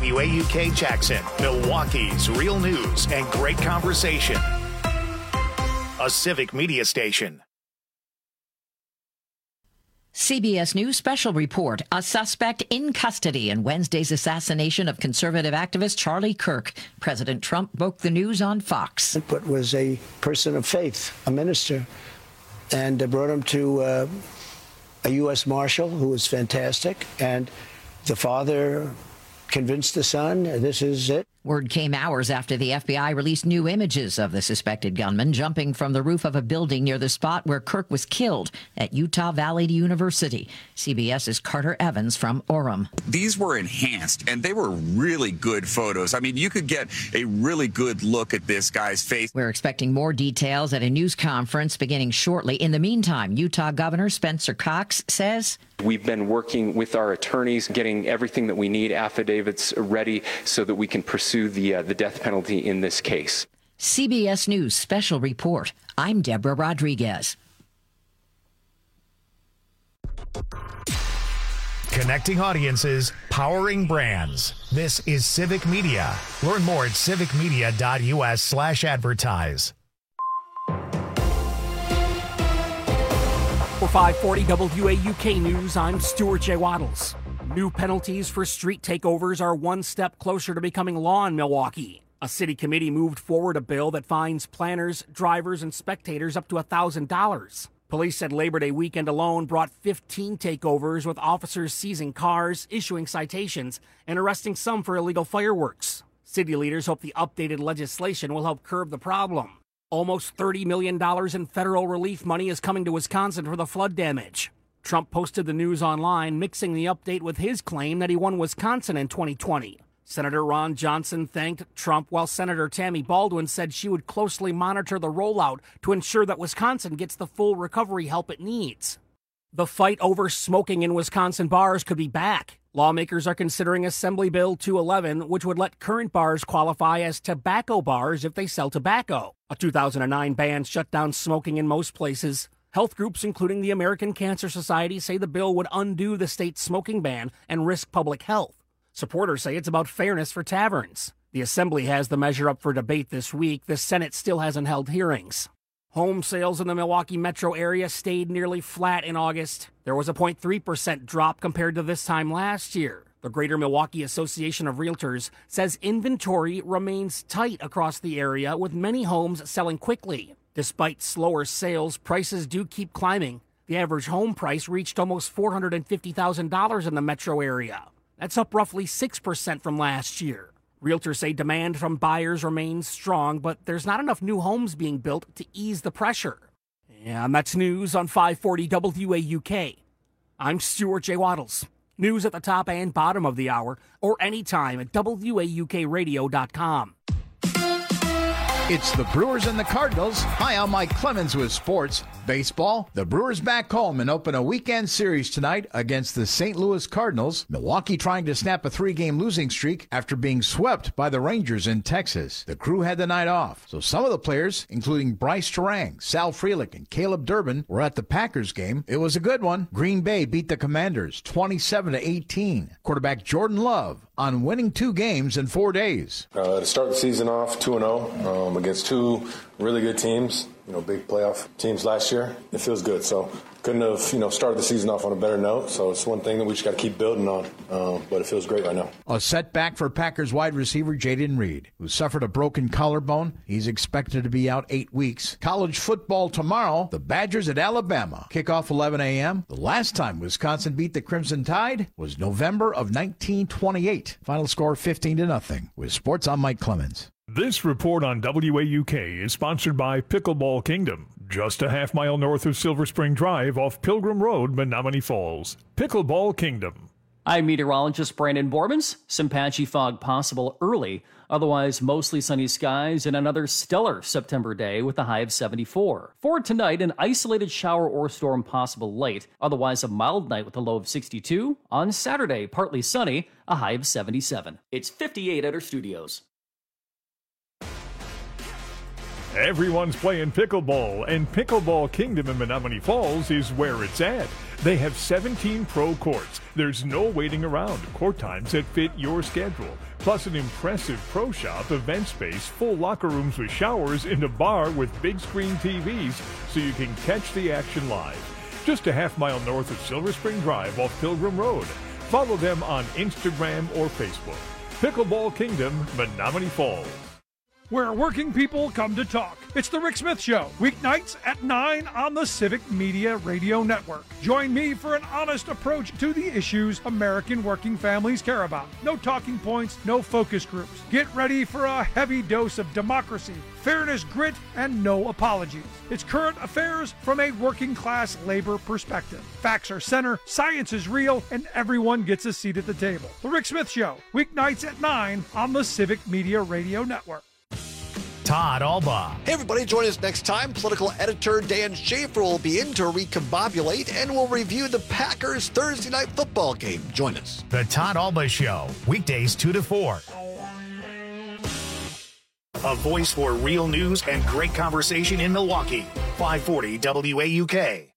WAUK Jackson, Milwaukee's real news and great conversation. A civic media station. CBS News special report. A suspect in custody in Wednesday's assassination of conservative activist Charlie Kirk. President Trump broke the news on Fox. But was a person of faith, a minister, and brought him to a U.S. Marshal who was fantastic. And the father convinced the son, this is it. Word came hours after the FBI released new images of the suspected gunman jumping from the roof of a building near the spot where Kirk was killed at Utah Valley University. CBS's Carter Evans from Orem. These were enhanced, and they were really good photos. I mean, you could get a really good look at this guy's face. We're expecting more details at a news conference beginning shortly. In the meantime, Utah Governor Spencer Cox says, we've been working with our attorneys, getting everything that we need, affidavits ready, so that we can pursue the death penalty in this case. CBS News special report. I'm Deborah Rodriguez. Connecting audiences, powering brands. This is Civic Media. Learn more at civicmedia.us/advertise. For 540 WAUK News, I'm Stuart J. Waddles. New penalties for street takeovers are one step closer to becoming law in Milwaukee. A city committee moved forward a bill that fines planners, drivers, and spectators up to $1,000. Police said Labor Day weekend alone brought 15 takeovers, with officers seizing cars, issuing citations, and arresting some for illegal fireworks. City leaders hope the updated legislation will help curb the problem. Almost $30 million in federal relief money is coming to Wisconsin for the flood damage. Trump posted the news online, mixing the update with his claim that he won Wisconsin in 2020. Senator Ron Johnson thanked Trump, while Senator Tammy Baldwin said she would closely monitor the rollout to ensure that Wisconsin gets the full recovery help it needs. The fight over smoking in Wisconsin bars could be back. Lawmakers are considering Assembly Bill 211, which would let current bars qualify as tobacco bars if they sell tobacco. A 2009 ban shut down smoking in most places. Health groups, including the American Cancer Society, say the bill would undo the state's smoking ban and risk public health. Supporters say it's about fairness for taverns. The Assembly has the measure up for debate this week. The Senate still hasn't held hearings. Home sales in the Milwaukee metro area stayed nearly flat in August. There was a 0.3% drop compared to this time last year. The Greater Milwaukee Association of Realtors says inventory remains tight across the area, with many homes selling quickly. Despite slower sales, prices do keep climbing. The average home price reached almost $450,000 in the metro area. That's up roughly 6% from last year. Realtors say demand from buyers remains strong, but there's not enough new homes being built to ease the pressure. And that's news on 540 WAUK. I'm Stuart J. Waddles. News at the top and bottom of the hour, or anytime at WAUKradio.com. It's the Brewers and the Cardinals. Hi, I'm Mike Clemens with sports. Baseball, the Brewers back home and open a weekend series tonight against the St. Louis Cardinals. Milwaukee trying to snap a 3-game losing streak after being swept by the Rangers in Texas. The Crew had the night off, so some of the players, including Bryce Terang, Sal Frelick, and Caleb Durbin, were at the Packers game. It was a good one. Green Bay beat the Commanders 27-18. Quarterback Jordan Love on winning 2 games in 4 days. To start the season off 2-0 against 2 really good teams, big playoff teams last year, it feels good. So couldn't have, started the season off on a better note. So it's one thing that we just got to keep building on. But it feels great right now. A setback for Packers wide receiver Jaden Reed, who suffered a broken collarbone. He's expected to be out 8 weeks. College football tomorrow. The Badgers at Alabama. Kickoff 11 a.m. The last time Wisconsin beat the Crimson Tide was November of 1928. Final score 15-0. With sports, I'm Mike Clemens. This report on WAUK is sponsored by Pickleball Kingdom, just a half-mile north of Silver Spring Drive off Pilgrim Road, Menominee Falls. Pickleball Kingdom. I'm meteorologist Brandon Bormans. Some patchy fog possible early, otherwise mostly sunny skies and another stellar September day with a high of 74. For tonight, an isolated shower or storm possible late, otherwise a mild night with a low of 62. On Saturday, partly sunny, a high of 77. It's 58 at our studios. Everyone's playing pickleball, and Pickleball Kingdom in Menominee Falls is where it's at. They have 17 pro courts. There's no waiting around. Court times that fit your schedule. Plus an impressive pro shop, event space, full locker rooms with showers, and a bar with big screen TVs so you can catch the action live. Just a half mile north of Silver Spring Drive off Pilgrim Road. Follow them on Instagram or Facebook. Pickleball Kingdom, Menominee Falls. Where working people come to talk. It's the Rick Smith Show, weeknights at 9 on the Civic Media Radio Network. Join me for an honest approach to the issues American working families care about. No talking points, no focus groups. Get ready for a heavy dose of democracy, fairness, grit, and no apologies. It's current affairs from a working class labor perspective. Facts are center, science is real, and everyone gets a seat at the table. The Rick Smith Show, weeknights at 9 on the Civic Media Radio Network. Todd Alba. Hey everybody, join us next time. Political editor Dan Schaefer will be in to recombobulate, and we'll review the Packers Thursday night football game. Join us. The Todd Alba Show, weekdays 2 to 4. A voice for real news and great conversation in Milwaukee. 540 WAUK.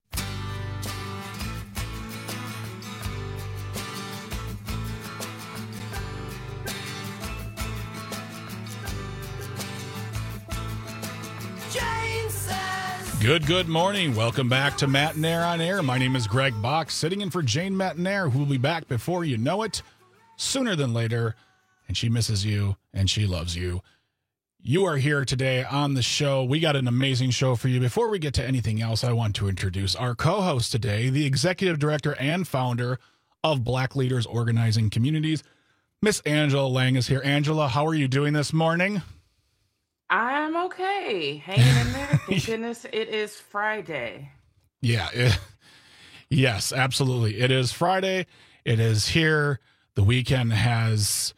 Good morning. Welcome back to Matt and Air on Air. My name is Greg Bach, sitting in for Jane Mattinair, who will be back before you know it, sooner than later. And she misses you, and she loves you. You are here today on the show. We got an amazing show for you. Before we get to anything else, I want to introduce our co-host today, the executive director and founder of Black Leaders Organizing Communities. Miss Angela Lang is here. Angela, how are you doing this morning? I'm okay. Hanging in there. Thank goodness it is Friday. Yeah. Yes, absolutely. It is Friday. It is here. The weekend has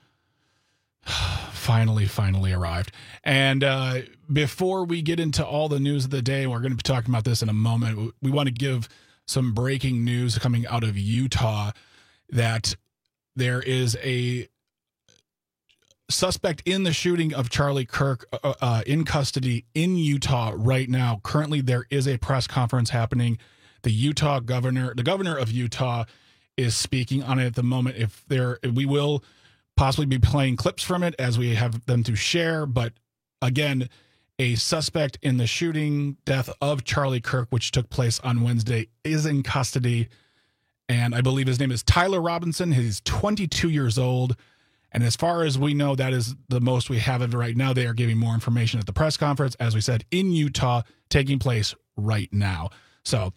finally arrived. And before we get into all the news of the day, we're going to be talking about this in a moment. We want to give some breaking news coming out of Utah that there is a suspect in the shooting of Charlie Kirk in custody in Utah right now. Currently, there is a press conference happening. The governor of Utah is speaking on it at the moment. We will possibly be playing clips from it as we have them to share. But again, a suspect in the shooting death of Charlie Kirk, which took place on Wednesday, is in custody. And I believe his name is Tyler Robinson. He's 22 years old. And as far as we know, that is the most we have of it right now. They are giving more information at the press conference, as we said, in Utah, taking place right now. So,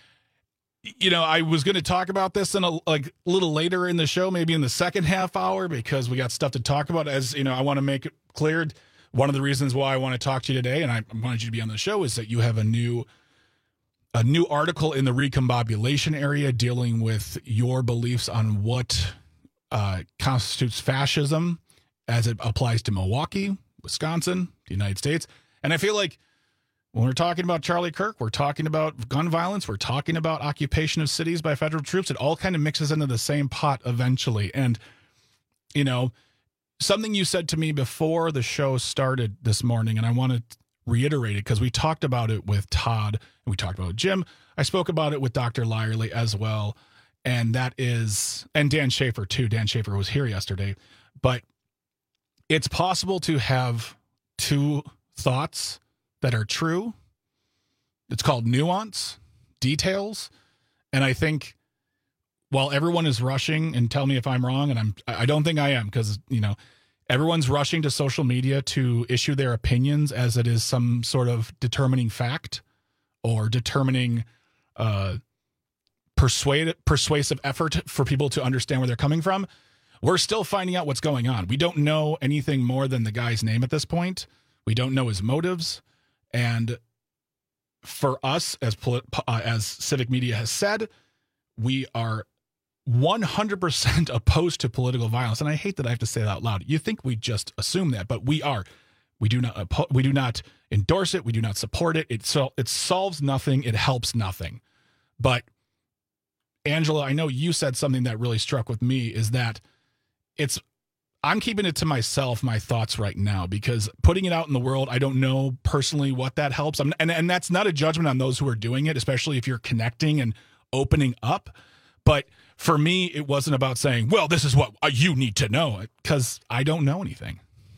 I was going to talk about this in a little later in the show, maybe in the second half hour, because we got stuff to talk about. As I want to make it clear, one of the reasons why I want to talk to you today, and I wanted you to be on the show, is that you have a new article in the recombobulation area dealing with your beliefs on what constitutes fascism as it applies to Milwaukee, Wisconsin, the United States. And I feel like when we're talking about Charlie Kirk, we're talking about gun violence, we're talking about occupation of cities by federal troops. It all kind of mixes into the same pot eventually. And, something you said to me before the show started this morning, and I want to reiterate it because we talked about it with Todd and we talked about it with Jim. I spoke about it with Dr. Lyerly as well. And and Dan Schaefer too. Dan Schaefer was here yesterday. But it's possible to have two thoughts that are true. It's called nuance, details. And I think while everyone is rushing, and tell me if I'm wrong, and I don't think I am, because, everyone's rushing to social media to issue their opinions as it is some sort of determining fact or determining persuasive effort for people to understand where they're coming from. We're still finding out what's going on. We don't know anything more than the guy's name at this point. We don't know his motives. And for us, as Civic Media has said, we are 100% opposed to political violence. And I hate that I have to say that out loud. You think we just assume that, but we are. We do not endorse it. We do not support it. It solves nothing. It helps nothing. But Angela, I know you said something that really struck with me, is that I'm keeping it to myself, my thoughts right now, because putting it out in the world, I don't know personally what that helps. And that's not a judgment on those who are doing it, especially if you're connecting and opening up. But for me, it wasn't about saying, well, this is what you need to know, because I don't know anything.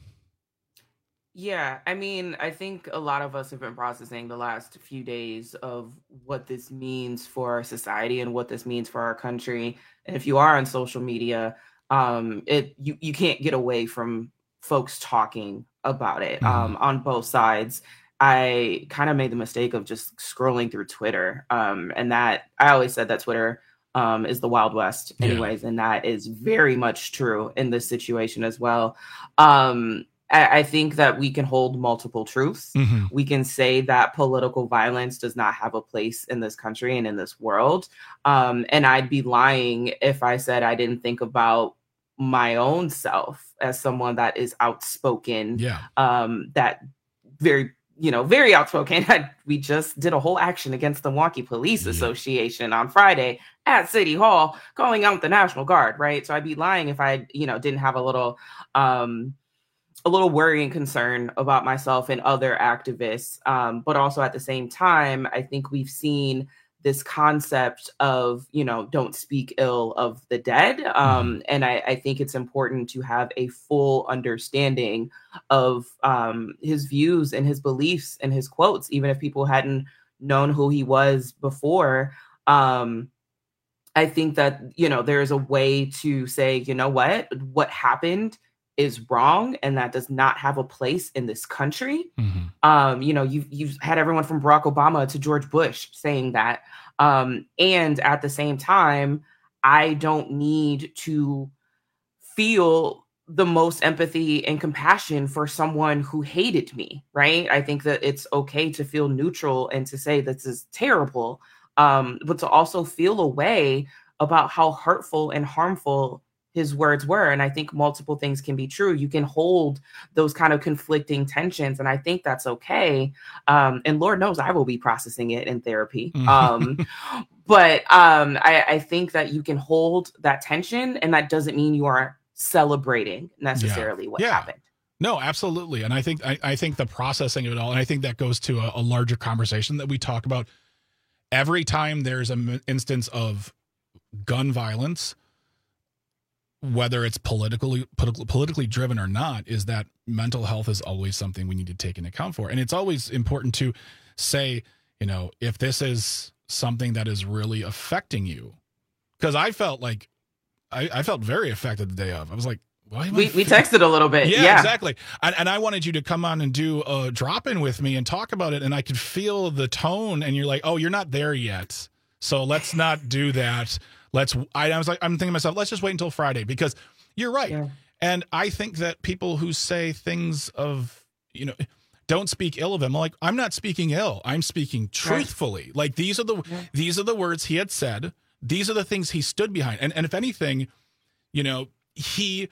Yeah, I mean, I think a lot of us have been processing the last few days of what this means for our society and what this means for our country. And if you are on social media, you can't get away from folks talking about it on both sides. I kind of made the mistake of just scrolling through Twitter, and that I always said that Twitter is the Wild West, anyways, and that is very much true in this situation as well. I think that we can hold multiple truths. We can say that political violence does not have a place in this country and in this world. And I'd be lying if I said I didn't think about my own self as someone that is outspoken, that very outspoken. We just did a whole action against the Milwaukee Police Association on Friday at City Hall, calling out the National Guard, right? So I'd be lying if I, didn't have a little worry and concern about myself and other activists. But also at the same time, I think we've seen this concept of, don't speak ill of the dead. And I think it's important to have a full understanding of his views and his beliefs and his quotes, even if people hadn't known who he was before. I think that, there's a way to say, what happened is wrong, and that does not have a place in this country. You've had everyone from Barack Obama to George Bush saying that. And at the same time, I don't need to feel the most empathy and compassion for someone who hated me, right? I think that it's okay to feel neutral and to say this is terrible, but to also feel a way about how hurtful and harmful his words were. And I think multiple things can be true. You can hold those kind of conflicting tensions, and I think that's okay. And Lord knows I will be processing it in therapy. But I think that you can hold that tension, and that doesn't mean you are celebrating necessarily what happened. No, absolutely. And I think the processing of it all, and I think that goes to a larger conversation that we talk about every time there's an instance of gun violence, whether it's politically driven or not, is that mental health is always something we need to take into account for. And it's always important to say, if this is something that is really affecting you, because I felt like I felt very affected the day of. I was like, why? We texted a little bit. Yeah, exactly. And I wanted you to come on and do a drop-in with me and talk about it. And I could feel the tone, and you're like, oh, you're not there yet, so let's not do that. I'm thinking to myself, let's just wait until Friday, because you're right. Yeah. And I think that people who say things of, don't speak ill of him, like, I'm not speaking ill. I'm speaking truthfully. Right. Like, these are the words he had said. These are the things he stood behind. And if anything, he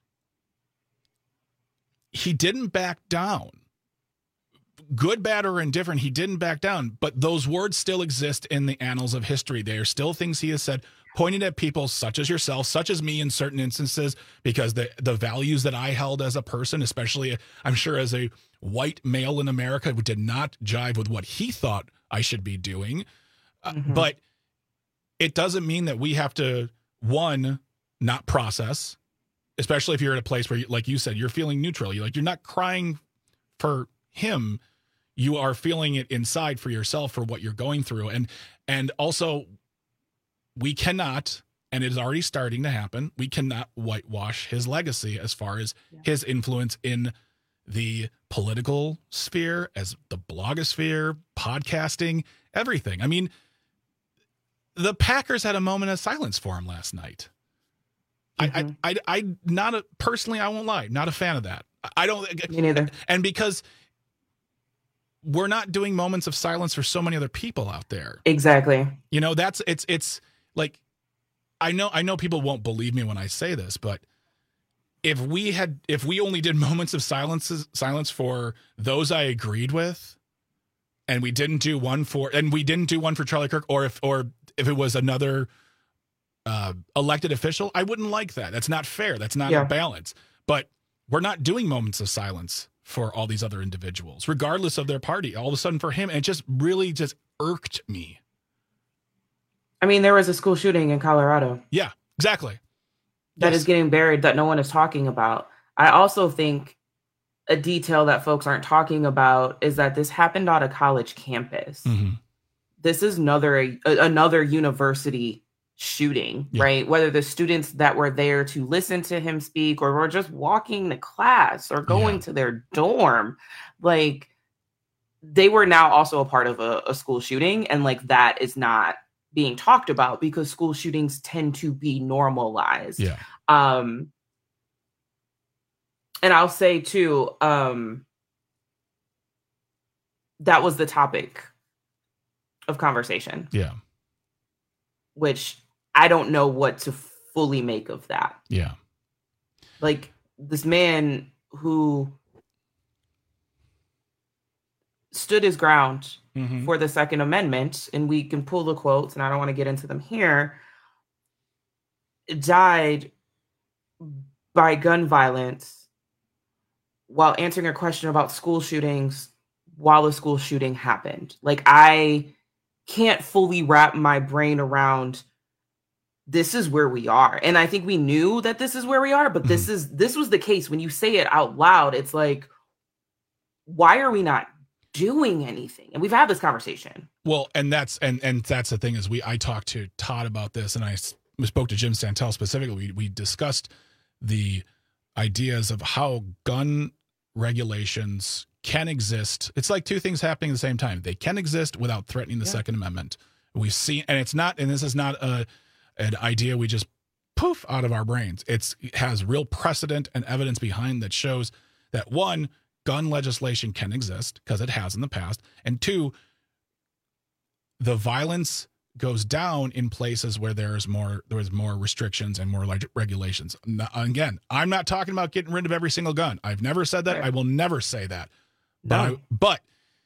didn't back down. Good, bad, or indifferent, he didn't back down. But those words still exist in the annals of history. They are still things he has said, pointed at people such as yourself, such as me in certain instances, because the values that I held as a person, especially, I'm sure, as a white male in America, did not jive with what he thought I should be doing. But it doesn't mean that we have to, one, not process, especially if you're at a place where, like you said, you're feeling neutral. You're not crying for him. You are feeling it inside for yourself, for what you're going through. And also, we cannot, and it is already starting to happen, we cannot whitewash his legacy as far as his influence in the political sphere, as the blogosphere, podcasting, everything. I mean, the Packers had a moment of silence for him last night. Personally, I won't lie, not a fan of that. I don't. Me neither. And because we're not doing moments of silence for so many other people out there. Exactly. It's like, I know people won't believe me when I say this, but if we only did moments of silence for those I agreed with, and we didn't do one for Charlie Kirk, or if it was another elected official, I wouldn't like that. That's not fair. That's not a balance. But we're not doing moments of silence for all these other individuals, regardless of their party. All of a sudden for him, it just really just irked me. I mean, there was a school shooting in Colorado. Yeah, exactly. That is getting buried, that no one is talking about. I also think a detail that folks aren't talking about is that this happened on a college campus. Mm-hmm. This is another university shooting, right? Whether the students that were there to listen to him speak or were just walking to class or going to their dorm, like they were now also a part of a school shooting. And like that is not being talked about because school shootings tend to be normalized. Yeah. And I'll say too, that was the topic of conversation. Yeah. Which I don't know what to fully make of that. Yeah. Like this man who stood his ground for the Second Amendment, and we can pull the quotes, and I don't want to get into them here, died by gun violence while answering a question about school shootings while a school shooting happened. Like, I can't fully wrap my brain around this is where we are. And I think we knew that this is where we are, but this was the case. When you say it out loud, it's like, why are we not doing anything? And we've had this conversation. Well, and that's the thing is I talked to Todd about this, and I spoke to Jim Santel specifically. We discussed the ideas of how gun regulations can exist. It's like two things happening at the same time. They can exist without threatening the Second Amendment. We've seen, and this is not an idea we just poof out of our brains. It has real precedent and evidence behind that shows that, one, gun legislation can exist because it has in the past, and two, the violence goes down in places where there's more restrictions and more regulations. Again, I'm not talking about getting rid of every single gun. I've never said that. I will never say that. But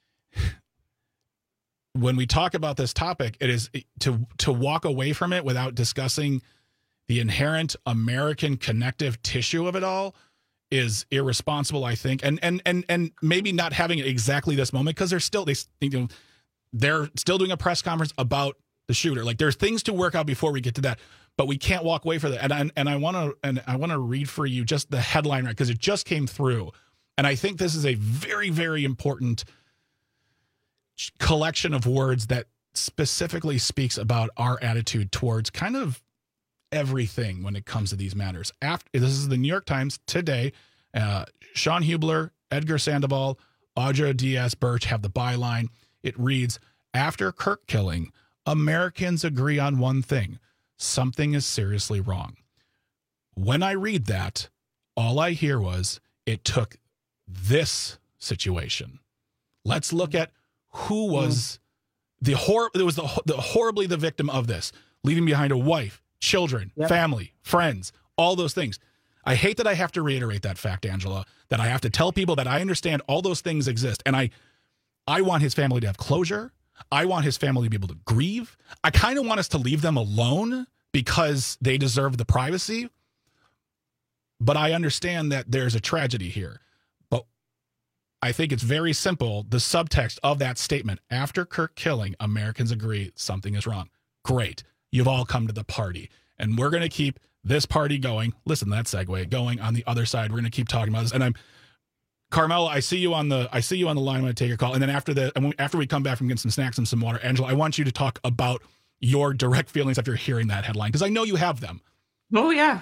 when we talk about this topic, it is to walk away from it without discussing the inherent American connective tissue of it all is irresponsible, I think. And maybe not having it exactly this moment, because they're still doing a press conference about the shooter. Like, there's things to work out before we get to that, but we can't walk away from that. And I want to read for you just the headline, right? Because it just came through. And I think this is a very, very important collection of words that specifically speaks about our attitude towards kind of everything when it comes to these matters. This is the New York Times today. Sean Hubler, Edgar Sandoval, Audra Diaz Birch have the byline. It reads, "After Kirk killing, Americans agree on one thing: something is seriously wrong." When I read that, all I hear was, it took this situation. Let's look at who was horribly the victim of this, leaving behind a wife, children, family, friends, all those things. I hate that I have to reiterate that fact, Angela, that I have to tell people that I understand all those things exist. And I want his family to have closure. I want his family to be able to grieve. I kind of want us to leave them alone because they deserve the privacy. But I understand that there's a tragedy here. But I think it's very simple. The subtext of that statement, after Kirk killing, Americans agree something is wrong. Great. You've all come to the party. And we're going to keep this party going. Listen to that segue. Going on the other side. We're going to keep talking about this. And Carmela, I see you on the line. I'm going to take your call. And then after we come back from getting some snacks and some water, Angela, I want you to talk about your direct feelings after hearing that headline, because I know you have them. Oh, yeah.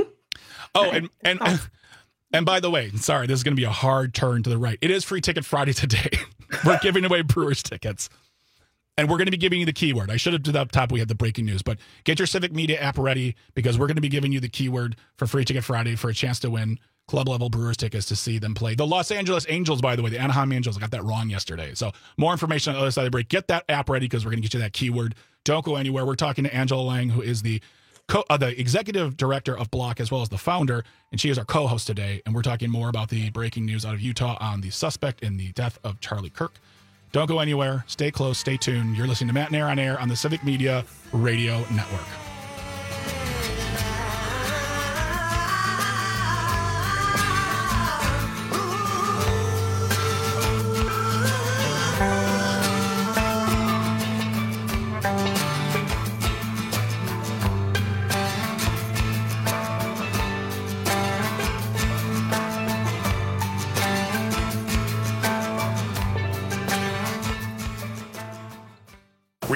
And by the way, sorry, this is going to be a hard turn to the right. It is Free Ticket Friday today. We're giving away Brewers tickets. And we're going to be giving you the keyword. I should have done up top, we had the breaking news, but get your Civic Media app ready, because we're going to be giving you the keyword for Free Ticket Friday for a chance to win club-level Brewers tickets to see them play the Los Angeles Angels, by the way, the Anaheim Angels. I got that wrong yesterday. So more information on the other side of the break. Get that app ready, because we're going to get you that keyword. Don't go anywhere. We're talking to Angela Lang, who is the executive director of Block, as well as the founder, and she is our co-host today. And we're talking more about the breaking news out of Utah on the suspect in the death of Charlie Kirk. Don't go anywhere. Stay close. Stay tuned. You're listening to Matt and Air on Air on the Civic Media Radio Network.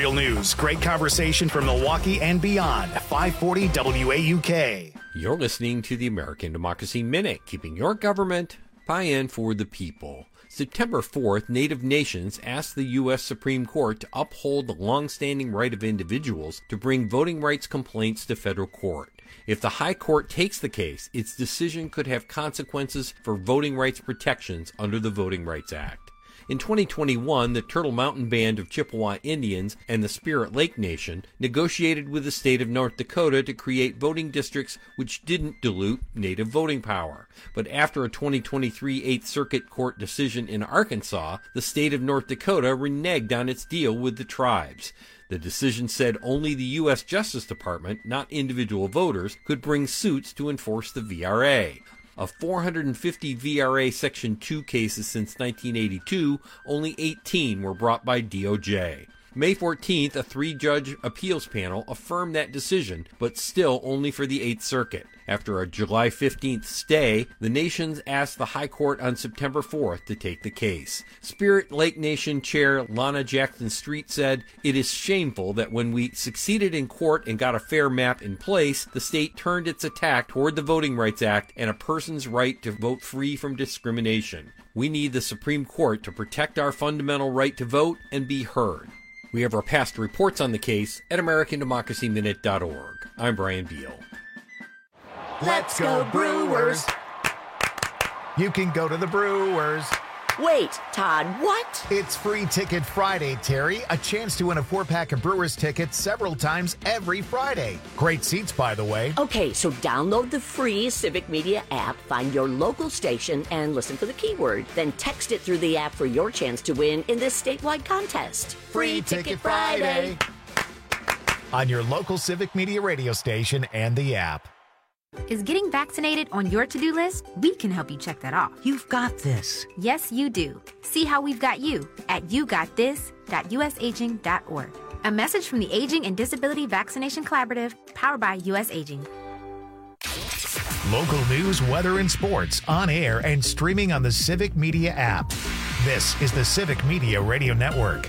Real news, great conversation from Milwaukee and beyond. 540 WAUK. You're listening to the American Democracy Minute, keeping your government by and for the people. September 4th, Native nations asked the U.S. Supreme Court to uphold the long-standing right of individuals to bring voting rights complaints to federal court. If the High Court takes the case, its decision could have consequences for voting rights protections under the Voting Rights Act. In 2021, the Turtle Mountain Band of Chippewa Indians and the Spirit Lake Nation negotiated with the state of North Dakota to create voting districts which didn't dilute Native voting power. But after a 2023 Eighth Circuit Court decision in Arkansas, the state of North Dakota reneged on its deal with the tribes. The decision said only the U.S. Justice Department, not individual voters, could bring suits to enforce the VRA. Of 450 VRA Section 2 cases since 1982, only 18 were brought by DOJ. May 14th, a 3-judge appeals panel affirmed that decision, but still only for the 8th Circuit. After a July 15th stay, the nations asked the High Court on September 4th to take the case. Spirit Lake Nation Chair Lana Jackson Street said, "It is shameful that when we succeeded in court and got a fair map in place, the state turned its attack toward the Voting Rights Act and a person's right to vote free from discrimination. We need the Supreme Court to protect our fundamental right to vote and be heard." We have our past reports on the case at AmericanDemocracyMinute.org. I'm Brian Beal. Let's go Brewers! You can go to the Brewers. Wait, Todd, what? It's Free Ticket Friday, Terry. A chance to win a 4-pack of Brewers tickets several times every Friday. Great seats, by the way. Okay, so download the free Civic Media app, find your local station, and listen for the keyword. Then text it through the app for your chance to win in this statewide contest. Free Ticket Friday! On your local Civic Media radio station and the app. Is getting vaccinated on your to-do list? We can help you check that off. You've got this. Yes, you do. See how we've got you at yougotthis.usaging.org. A message from the Aging and Disability Vaccination Collaborative, powered by U.S. Aging. Local news, weather, and sports on air and streaming on the Civic Media app. This is the Civic Media Radio Network.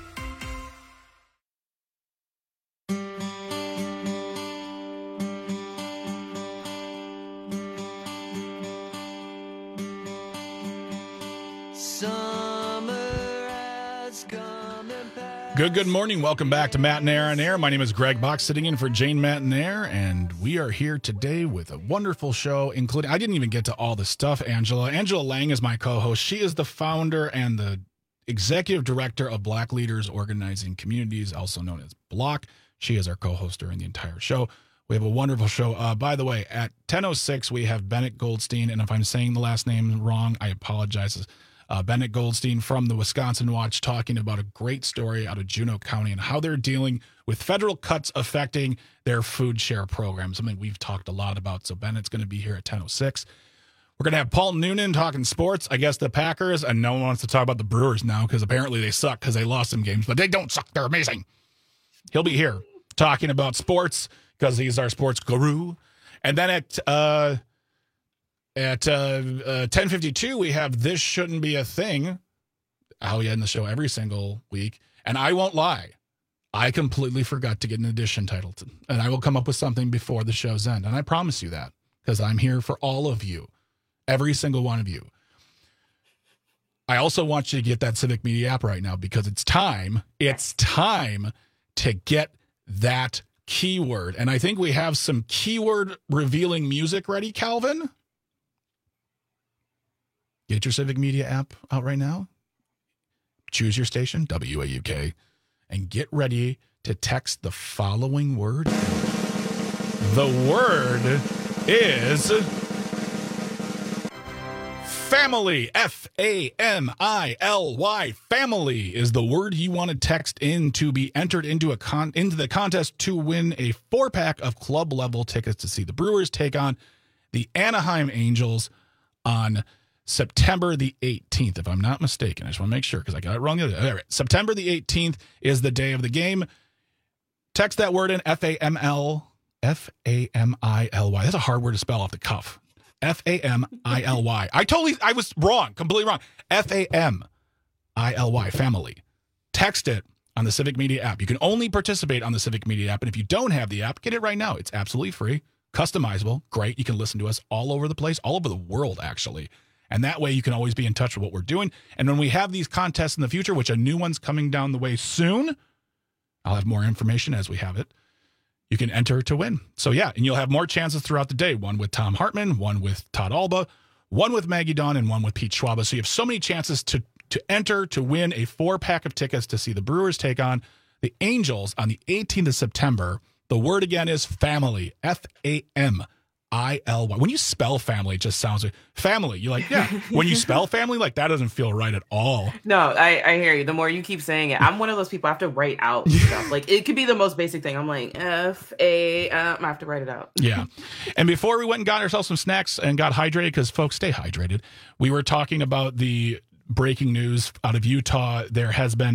Good morning. Welcome back to Matt and Aaron Air. My name is Greg Bach, sitting in for Jane Matanair, and we are here today with a wonderful show, including, I didn't even get to all the stuff, Angela. Angela Lang is my co-host. She is the founder and the executive director of Black Leaders Organizing Communities, also known as BLOC. She is our co-host during the entire show. We have a wonderful show. By the way, at 10:06, we have Bennett Goldstein, and if I'm saying the last name wrong, I apologize. Bennett Goldstein from the Wisconsin Watch talking about a great story out of Juneau County and how they're dealing with federal cuts affecting their food share program, something we've talked a lot about. So Bennett's going to be here at 10:06. We're going to have Paul Noonan talking sports. I guess the Packers, and no one wants to talk about the Brewers now because apparently they suck because they lost some games, but they don't suck. They're amazing. He'll be here talking about sports because he's our sports guru. And then at 10:52, we have This Shouldn't Be a Thing. How we end the show every single week. And I won't lie, I completely forgot to get an edition title. And I will come up with something before the show's end. And I promise you that because I'm here for all of you, every single one of you. I also want you to get that Civic Media app right now because it's time to get that keyword. And I think we have some keyword revealing music ready, Calvin. Get your Civic Media app out right now. Choose your station, WAUK, and get ready to text the following word. The word is family. Family. Family is the word you want to text in to be entered into into the contest to win a 4-pack of club level tickets to see the Brewers take on the Anaheim Angels on September the 18th, if I'm not mistaken. I just want to make sure because I got it wrong. All right. September the 18th is the day of the game. Text that word in Family. That's a hard word to spell off the cuff. Family. I was wrong, completely wrong. Family. Family. Text it on the Civic Media app. You can only participate on the Civic Media app. And if you don't have the app, get it right now. It's absolutely free, customizable, great. You can listen to us all over the place, all over the world, actually. And that way you can always be in touch with what we're doing. And when we have these contests in the future, which a new one's coming down the way soon, I'll have more information as we have it. You can enter to win. So yeah, and you'll have more chances throughout the day. One with Tom Hartman, one with Todd Alba, one with Maggie Dawn, and one with Pete Schwaba. So you have so many chances to enter to win a 4-pack of tickets to see the Brewers take on the Angels on the 18th of September. The word again is family, Family. When you spell family, it just sounds like family. You're like, yeah. When you spell family, like that doesn't feel right at all. No, I hear you. The more you keep saying it, I'm one of those people I have to write out stuff. Like it could be the most basic thing. I'm like, I have to write it out. Yeah. And before we went and got ourselves some snacks and got hydrated, because folks, stay hydrated, we were talking about the breaking news out of Utah. There has been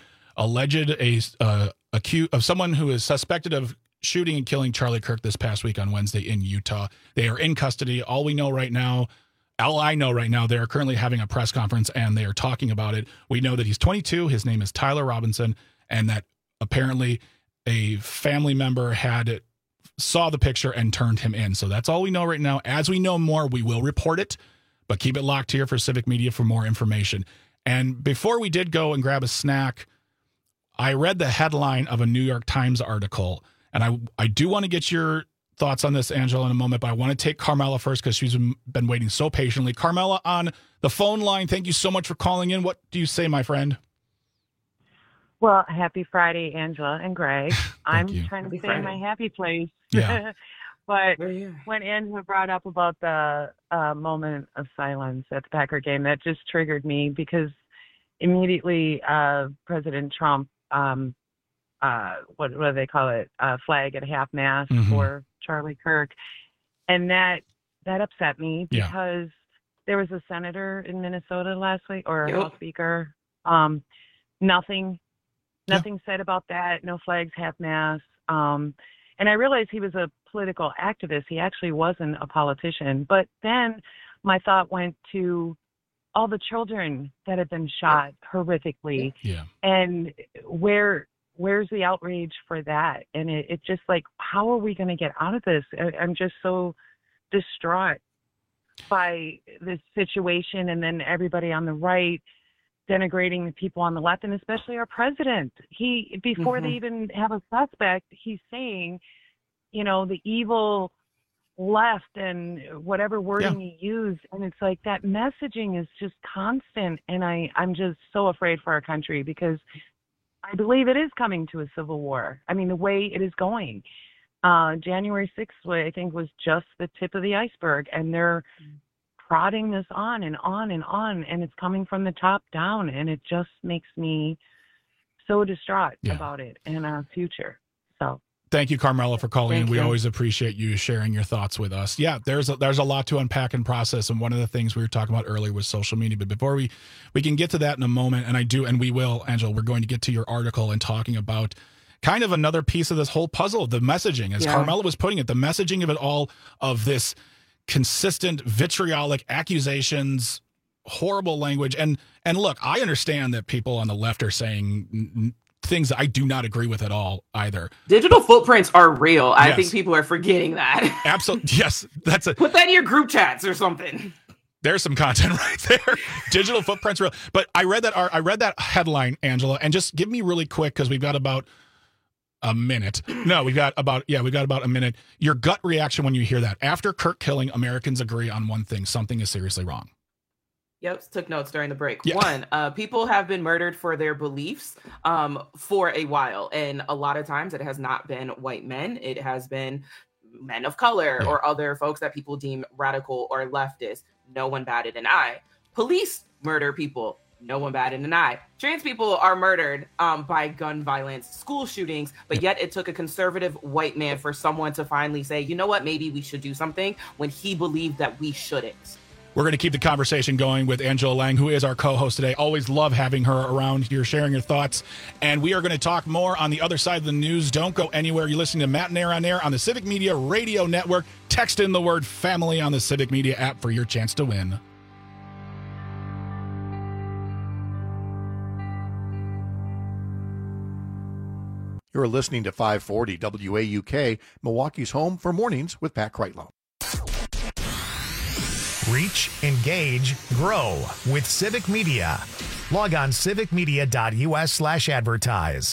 accused of someone who is suspected of shooting and killing Charlie Kirk this past week on Wednesday in Utah. They are in custody. All I know right now, they are currently having a press conference and they are talking about it. We know that he's 22. His name is Tyler Robinson, and that apparently a family member saw the picture and turned him in. So that's all we know right now. As we know more, we will report it, but keep it locked here for Civic Media for more information. And before we did go and grab a snack, I read the headline of a New York Times article. And I do want to get your thoughts on this, Angela, in a moment, but I want to take Carmela first because she's been waiting so patiently. Carmela on the phone line, thank you so much for calling in. What do you say, my friend? Well, happy Friday, Angela and Greg. I'm trying to stay in my happy place. Yeah. But when Angela brought up about the moment of silence at the Packer game, that just triggered me because immediately President Trump what do they call it? Flag at half mast for Charlie Kirk. And that upset me because there was a senator in Minnesota last week or a House Speaker. Nothing said about that. No flags, half mast. And I realized he was a political activist. He actually wasn't a politician. But then my thought went to all the children that have been shot horrifically. Yeah. And where's the outrage for that? And it just like, how are we going to get out of this? I'm just so distraught by this situation. And then everybody on the right denigrating the people on the left, and especially our president. Before they even have a suspect, he's saying, the evil left and whatever wording he used. And it's like that messaging is just constant. And I'm just so afraid for our country because I believe it is coming to a civil war. I mean, the way it is going. January 6th, I think, was just the tip of the iceberg. And they're prodding this on and on and on. And it's coming from the top down. And it just makes me so distraught about it and our future. So. Thank you, Carmela, for calling in. We always appreciate you sharing your thoughts with us. Yeah, there's a lot to unpack and process, and one of the things we were talking about earlier was social media. But before we can get to that in a moment, and we will, Angela, we're going to get to your article and talking about kind of another piece of this whole puzzle, the messaging, as Carmela was putting it, the messaging of it all, of this consistent vitriolic accusations, horrible language. And look, I understand that people on the left are saying things that I do not agree with at all either. Digital footprints are real. I think people are forgetting that. Absolutely. Yes. Put that in your group chats or something. There's some content right there. Digital footprints real. But I read that headline, Angela, and just give me really quick, because we've got about a minute. No, we've got about a minute. Your gut reaction when you hear that. After Kirk killing, Americans agree on one thing: something is seriously wrong. Yep, took notes during the break. Yeah. One, people have been murdered for their beliefs for a while. And a lot of times it has not been white men. It has been men of color or other folks that people deem radical or leftist. No one batted an eye. Police murder people. No one batted an eye. Trans people are murdered by gun violence, school shootings, but yet it took a conservative white man for someone to finally say, you know what, maybe we should do something, when he believed that we shouldn't. We're going to keep the conversation going with Angela Lang, who is our co-host today. Always love having her around here, sharing your thoughts. And we are going to talk more on the other side of the news. Don't go anywhere. You're listening to Matt and Air on Air on the Civic Media Radio Network. Text in the word family on the Civic Media app for your chance to win. You're listening to 540 WAUK, Milwaukee's home for mornings with Pat Kreitlow. Reach, engage, grow with Civic Media. Log on civicmedia.us/advertise.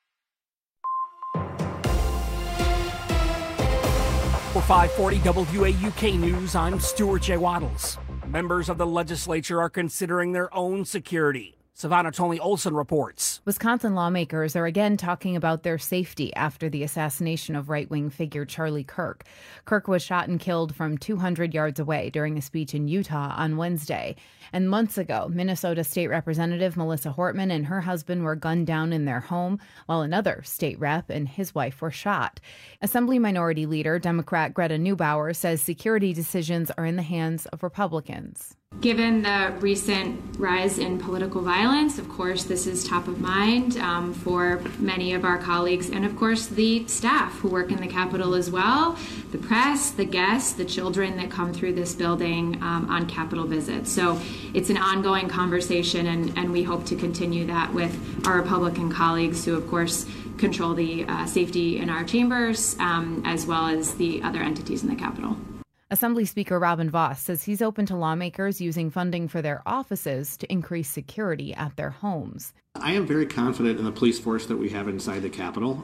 For 540 WAUK News, I'm Stuart J. Waddles. Members of the legislature are considering their own security. Savannah Tomei Olson reports. Wisconsin lawmakers are again talking about their safety after the assassination of right-wing figure Charlie Kirk. Kirk was shot and killed from 200 yards away during a speech in Utah on Wednesday. And months ago, Minnesota State Representative Melissa Hortman and her husband were gunned down in their home, while another state rep and his wife were shot. Assembly Minority Leader Democrat Greta Neubauer says security decisions are in the hands of Republicans. Given the recent rise in political violence, of course, this is top of mind for many of our colleagues and, of course, the staff who work in the Capitol as well, the press, the guests, the children that come through this building on Capitol visits. So it's an ongoing conversation, and we hope to continue that with our Republican colleagues who, of course, control the safety in our chambers as well as the other entities in the Capitol. Assembly Speaker Robin Vos says he's open to lawmakers using funding for their offices to increase security at their homes. I am very confident in the police force that we have inside the Capitol.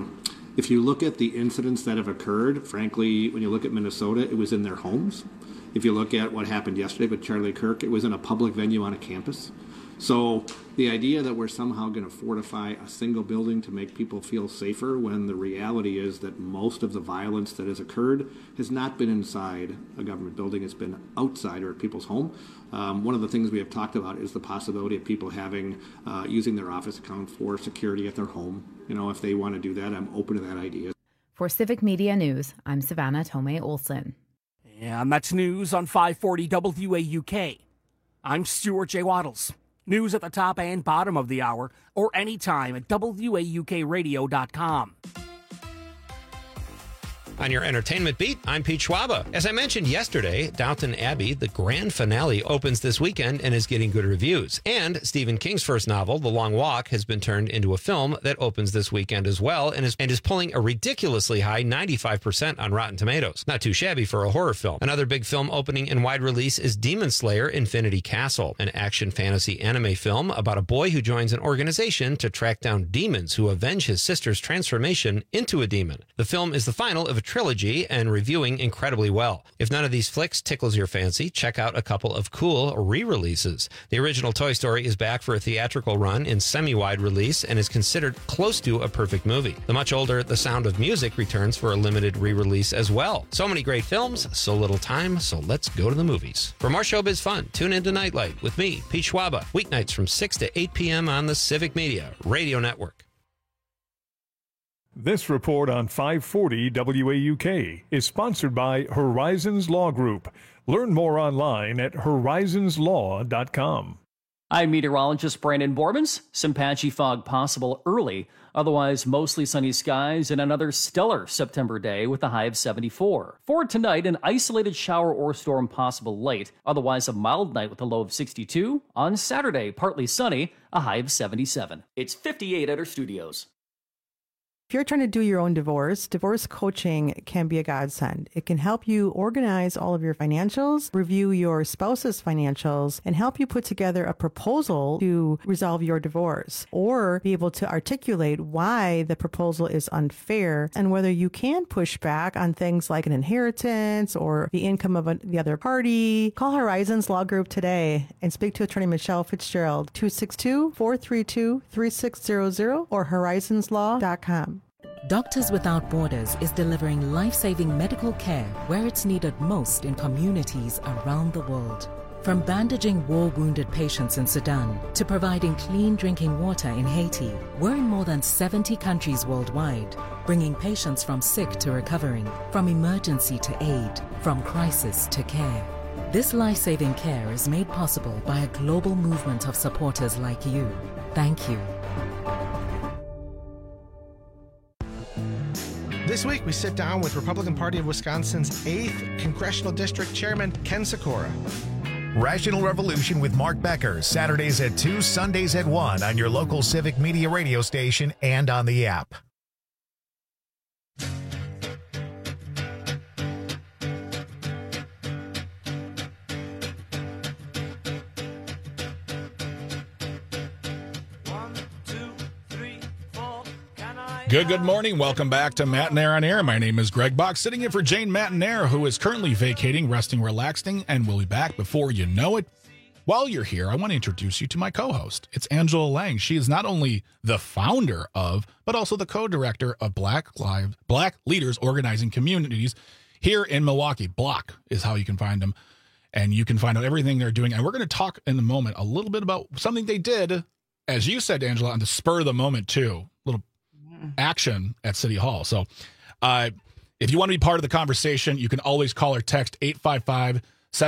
If you look at the incidents that have occurred, frankly, when you look at Minnesota, it was in their homes. If you look at what happened yesterday with Charlie Kirk, it was in a public venue on a campus. So the idea that we're somehow going to fortify a single building to make people feel safer, when the reality is that most of the violence that has occurred has not been inside a government building, it's been outside or at people's home. One of the things we have talked about is the possibility of people having using their office account for security at their home. You know, if they want to do that, I'm open to that idea. For Civic Media News, I'm Savannah Tomei Olson. And that's news on 540 WAUK. I'm Stuart J. Waddles. News at the top and bottom of the hour, or anytime at WAUKradio.com. On your entertainment beat, I'm Pete Schwaba. As I mentioned yesterday, Downton Abbey, the grand finale, opens this weekend and is getting good reviews. And Stephen King's first novel, The Long Walk, has been turned into a film that opens this weekend as well and is pulling a ridiculously high 95% on Rotten Tomatoes. Not too shabby for a horror film. Another big film opening in wide release is Demon Slayer: Infinity Castle, an action fantasy anime film about a boy who joins an organization to track down demons who avenge his sister's transformation into a demon. The film is the final of a trilogy and reviewing incredibly well. If none of these flicks tickles your fancy, check out a couple of cool re-releases. The original Toy Story is back for a theatrical run in semi-wide release and is considered close to a perfect movie. The much older The Sound of Music returns for a limited re-release as well. So many great films, so little time, so let's go to the movies. For more showbiz fun, tune into Nightlight with me, Pete Schwaba, weeknights from 6 to 8 p.m. on the Civic Media Radio Network. This report on 540 WAUK is sponsored by Horizons Law Group. Learn more online at horizonslaw.com. I'm meteorologist Brandon Bormans. Some patchy fog possible early. Otherwise, mostly sunny skies and another stellar September day with a high of 74. For tonight, an isolated shower or storm possible late. Otherwise, a mild night with a low of 62. On Saturday, partly sunny, a high of 77. It's 58 at our studios. If you're trying to do your own divorce coaching can be a godsend. It can help you organize all of your financials, review your spouse's financials, and help you put together a proposal to resolve your divorce, or be able to articulate why the proposal is unfair and whether you can push back on things like an inheritance or the income of the other party. Call Horizons Law Group today and speak to attorney Michelle Fitzgerald, 262-432-3600 or horizonslaw.com. Doctors Without Borders is delivering life-saving medical care where it's needed most in communities around the world. From bandaging war-wounded patients in Sudan to providing clean drinking water in Haiti, we're in more than 70 countries worldwide, bringing patients from sick to recovering, from emergency to aid, from crisis to care. This life-saving care is made possible by a global movement of supporters like you. Thank you. This week, we sit down with Republican Party of Wisconsin's 8th Congressional District Chairman, Ken Sikora. Rational Revolution with Mark Becker, Saturdays at 2, Sundays at 1 on your local Civic Media radio station and on the app. Good morning. Welcome back to Matt and Air on Air. My name is Greg Bach, sitting in for Jane Matanair, who is currently vacating, resting, relaxing, and will be back before you know it. While you're here, I want to introduce you to my co-host. It's Angela Lang. She is not only the founder of, but also the co-director of Black Leaders Organizing Communities here in Milwaukee. Block is how you can find them, and you can find out everything they're doing. And we're going to talk in a moment a little bit about something they did, as you said, Angela, on the spur of the moment too. Little action at City Hall. So if you want to be part of the conversation, you can always call or text 855-752-4842,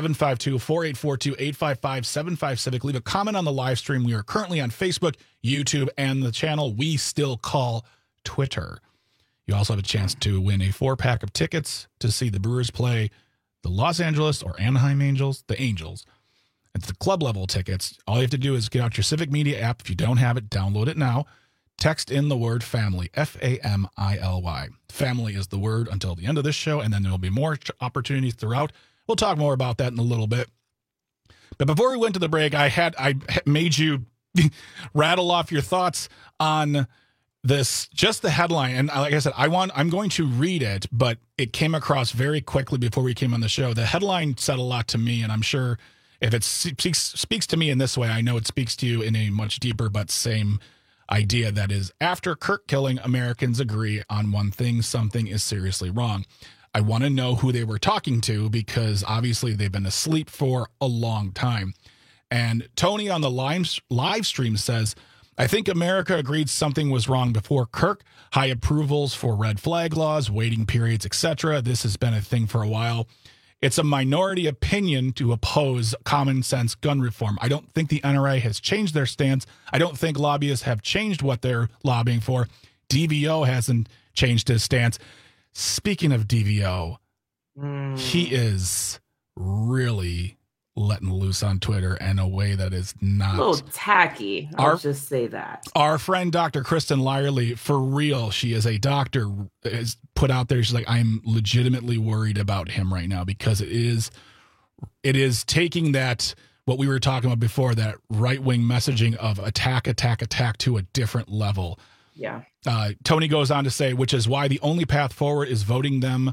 855-75-CIVIC. Leave a comment on the live stream. We are currently on Facebook, YouTube, and the channel we still call Twitter. You also have a chance to win a 4-pack of tickets to see the Brewers play the Los Angeles or Anaheim Angels, the Angels. It's the club level tickets. All you have to do is get out your Civic Media app. If you don't have it, download it now. Text in the word family, Family. Family is the word until the end of this show, and then there will be more opportunities throughout. We'll talk more about that in a little bit. But before we went to the break, I made you rattle off your thoughts on this, just the headline. And like I said, I'm going to read it, but it came across very quickly before we came on the show. The headline said a lot to me, and I'm sure if it speaks to me in this way, I know it speaks to you in a much deeper but same idea. That is, after Kirk killing, Americans agree on one thing: something is seriously wrong. I want to know who they were talking to, because obviously they've been asleep for a long time. And Tony on the live stream says, I think America agreed something was wrong before Kirk. High approvals for red flag laws, waiting periods, etc. This has been a thing for a while. It's a minority opinion to oppose common sense gun reform. I don't think the NRA has changed their stance. I don't think lobbyists have changed what they're lobbying for. DVO hasn't changed his stance. Speaking of DVO, he is really letting loose on Twitter in a way that is not... a little tacky. I'll just say that. Our friend, Dr. Kristen Lyerly, for real, she is a doctor, has put out there, she's like, I'm legitimately worried about him right now, because it is taking that, what we were talking about before, that right-wing messaging of attack to a different level. Yeah. Tony goes on to say, which is why the only path forward is voting them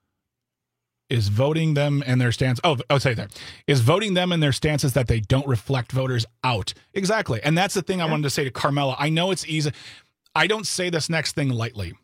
and their stance. Is voting them and their stances that they don't reflect voters out. Exactly. And that's the thing I wanted to say to Carmela. I know it's easy. I don't say this next thing lightly.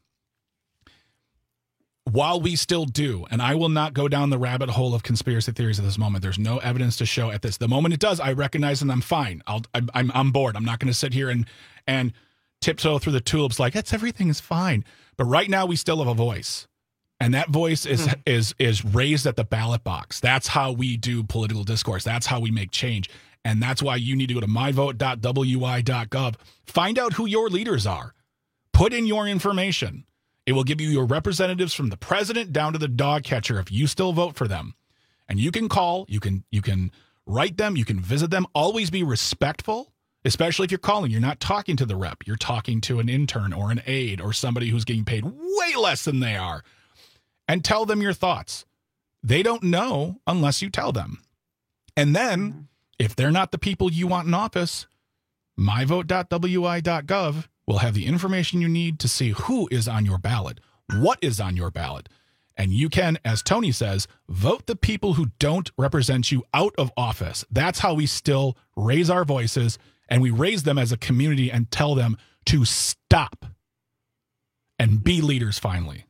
While we still do, and I will not go down the rabbit hole of conspiracy theories at this moment. There's no evidence to show at this. The moment it does, I recognize and I'm fine. I'm on board. I'm not going to sit here and tiptoe through the tulips like everything is fine. But right now we still have a voice. And that voice is raised at the ballot box. That's how we do political discourse. That's how we make change. And that's why you need to go to myvote.wi.gov. Find out who your leaders are. Put in your information. It will give you your representatives from the president down to the dog catcher if you still vote for them. And you can call, you can write them, you can visit them. Always be respectful, especially if you're calling. You're not talking to the rep. You're talking to an intern or an aide or somebody who's getting paid way less than they are. And tell them your thoughts. They don't know unless you tell them. And then, if they're not the people you want in office, myvote.wi.gov will have the information you need to see who is on your ballot, what is on your ballot. And you can, as Tony says, vote the people who don't represent you out of office. That's how we still raise our voices, and we raise them as a community and tell them to stop and be leaders finally.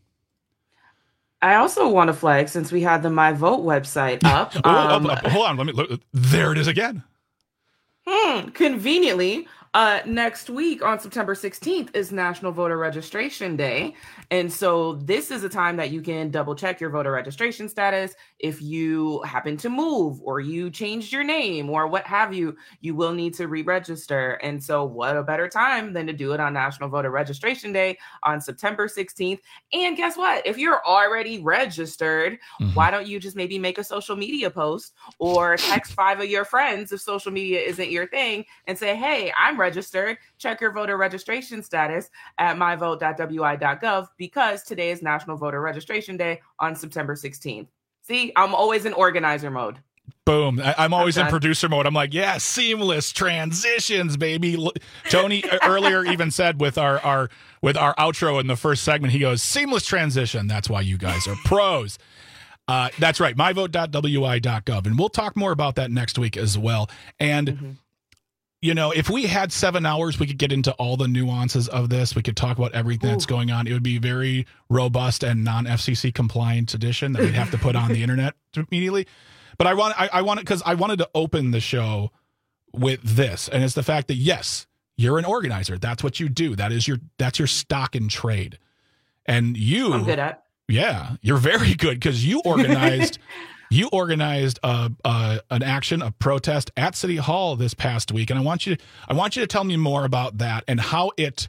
I also want to flag, since we had the My Vote website up. Hold on, let me look. There it is again. Conveniently, next week on September 16th is National Voter Registration Day. And so this is a time that you can double check your voter registration status. If you happen to move or you changed your name or what have you, you will need to re-register. And so what a better time than to do it on National Voter Registration Day on September 16th. And guess what? If you're already registered, why don't you just maybe make a social media post or text 5 of your friends if social media isn't your thing and say, hey, I'm registered. Check your voter registration status at myvote.wi.gov, because today is National Voter Registration Day on September 16th. See, I'm always in organizer mode. Boom. I'm always in producer mode. I'm like, yeah, seamless transitions, baby. Tony earlier even said with our outro in the first segment, he goes, seamless transition. That's why you guys are pros. That's right. myvote.wi.gov. And we'll talk more about that next week as well. And, if we had 7 hours, we could get into all the nuances of this. We could talk about everything that's going on. It would be very robust and non-FCC compliant edition that we'd have to put on the internet immediately. But I want because I wanted to open the show with this, and it's the fact that yes, you're an organizer. That's what you do. That's your stock in trade, and I'm good at. Yeah, you're very good because you organized. You organized an action, a protest at City Hall this past week, and I want you to tell me more about that and how it.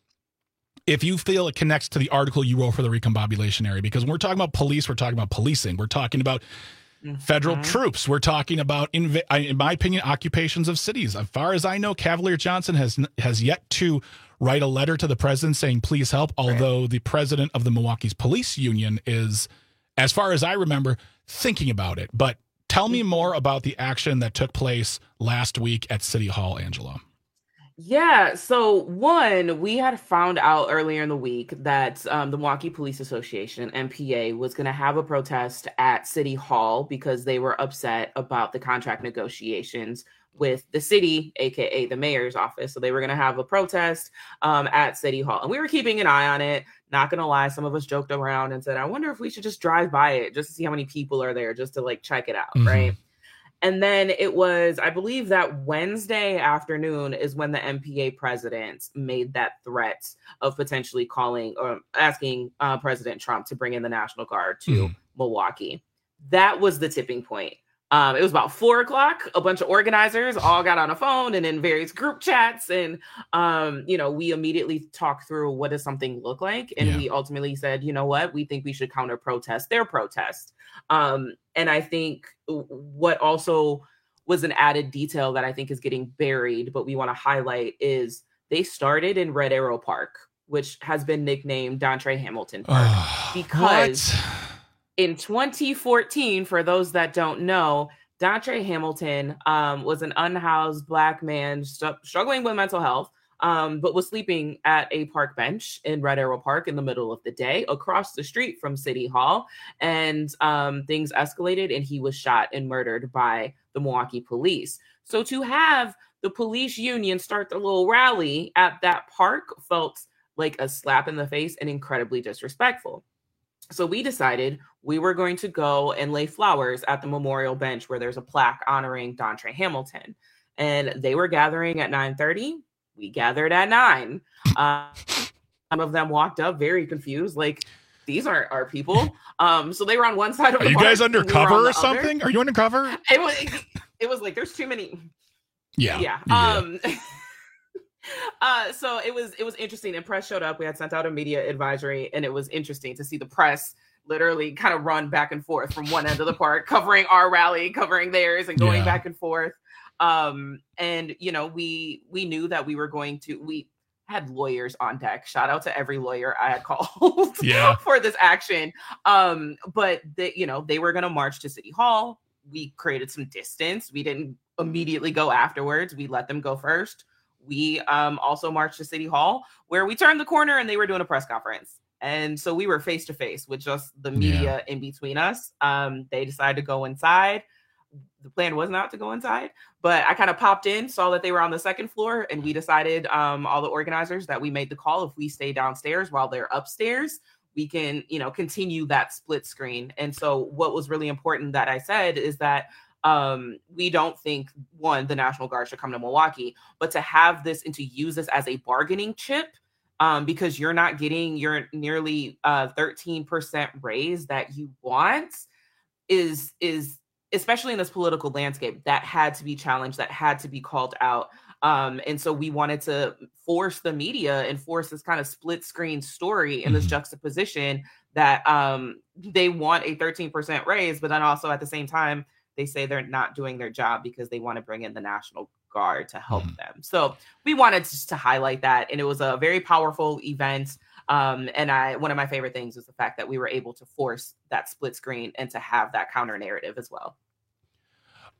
If you feel it connects to the article you wrote for the Recombobulation area, because when we're talking about police, we're talking about policing. We're talking about federal troops. We're talking about, in my opinion, occupations of cities. As far as I know, Cavalier Johnson has yet to write a letter to the president saying, please help, although the president of the Milwaukee's police union is, as far as I remember, thinking about it. But tell me more about the action that took place last week at City Hall, Angela. Yeah. So one, we had found out earlier in the week that the Milwaukee Police Association, MPA, was going to have a protest at City Hall because they were upset about the contract negotiations with the city, aka the mayor's office. So they were going to have a protest at City Hall. And we were keeping an eye on it. Not going to lie, some of us joked around and said, I wonder if we should just drive by it just to see how many people are there, just to check it out. Right. And then it was, I believe that Wednesday afternoon is when the MPA president made that threat of potentially calling or asking President Trump to bring in the National Guard to Milwaukee. That was the tipping point. It was about 4:00. A bunch of organizers all got on a phone and in various group chats. And, we immediately talked through what does something look like. And we ultimately said, you know what, we think we should counter protest their protest. And I think what also was an added detail that I think is getting buried, but we want to highlight is they started in Red Arrow Park, which has been nicknamed Dontre Hamilton Park because in 2014, for those that don't know, Dontre Hamilton was an unhoused Black man struggling with mental health, but was sleeping at a park bench in Red Arrow Park in the middle of the day across the street from City Hall. And things escalated and he was shot and murdered by the Milwaukee police. So to have the police union start the little rally at that park felt like a slap in the face and incredibly disrespectful. So we decided we were going to go and lay flowers at the memorial bench where there's a plaque honoring Dontre Hamilton. And they were gathering at 9:30. We gathered at 9. Some of them walked up very confused, like, these aren't our people. So they were on one side of the park. Are you guys undercover or something? Are you undercover? It was like, there's too many. Yeah. So it was interesting. And press showed up. We had sent out a media advisory, and it was interesting to see the press literally kind of run back and forth from one end of the park, covering our rally, covering theirs, and going back and forth. And we knew that we had lawyers on deck. Shout out to every lawyer I had called for this action. But they were going to march to City Hall. We created some distance. We didn't immediately go afterwards. We let them go first. We also marched to City Hall, where we turned the corner and they were doing a press conference. And so we were face to face with just the media in between us. They decided to go inside. The plan was not to go inside, but I kind of popped in, saw that they were on the second floor, and we decided, all the organizers, that we made the call. If we stay downstairs while they're upstairs, we can, continue that split screen. And so what was really important that I said is that we don't think, one, the National Guard should come to Milwaukee, but to have this and to use this as a bargaining chip, because you're not getting your nearly 13% raise that you want is especially in this political landscape, that had to be challenged, that had to be called out. And so we wanted to force the media and force this kind of split screen story in this juxtaposition that they want a 13% raise, but then also at the same time, they say they're not doing their job because they want to bring in the National Guard to help them. So we wanted just to highlight that. And it was a very powerful event. And one of my favorite things is the fact that we were able to force that split screen and to have that counter narrative as well.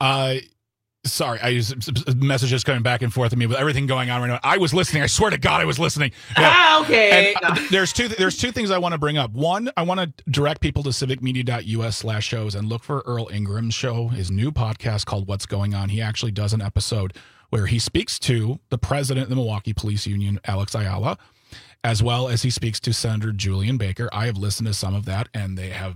Sorry, messages coming back and forth with me with everything going on right now. I was listening. I swear to God, I was listening. Yeah. Okay. There's two things I want to bring up. One, I want to direct people to civicmedia.us/shows and look for Earl Ingram's show, his new podcast called What's Going On. He actually does an episode where he speaks to the president of the Milwaukee Police Union, Alex Ayala, as well as he speaks to Senator Julian Baker. I have listened to some of that, and they have